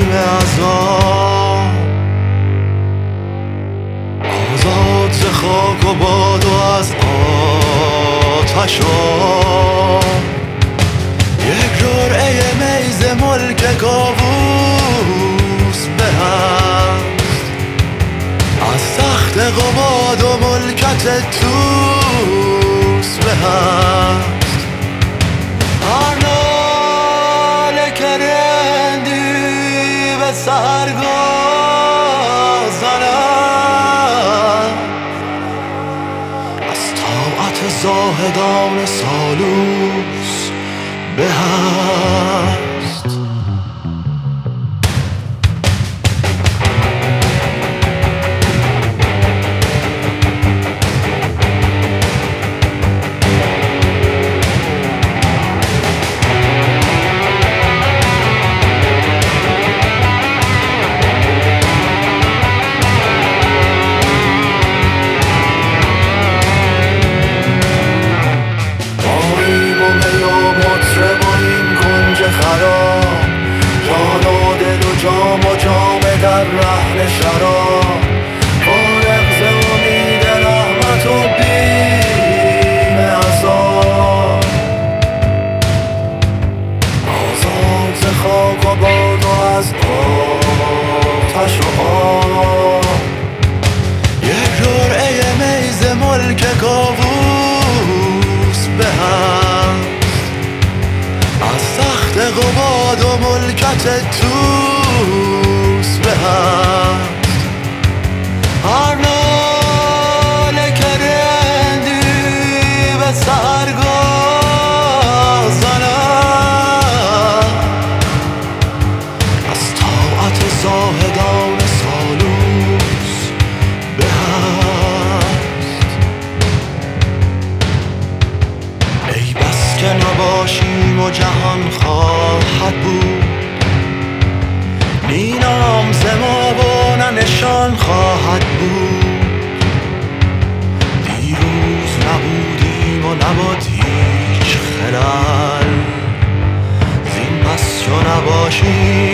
عذاب، آزاد ز خاک و باد و از آتش و یک جرعه میز ملک کاووس به هست از تخت قباد و ملکت توس به هست. هر ناله که رندی به سرگاه زند از طاعت زاهدان سالوس به هست. جان و دل و جام و جامه در رهن شراب، فارغ ز امید رحمت و بیم عذاب، آزاد ز خاک و باد و از آتش و آب، یک جرعه میز ملک کاووس به هست از تخت قباد و ملکت توس به هست. هر ناله که رندی به سرگاه زند از طاعت زاهدان سالوس به هست. ای بس که نباشیم و جهان خواهد بود، نی نام ز ما و نه نشان خواهد بود. دیروز نبودیم و نبود هیچ خلل، زین پس چو نباشیم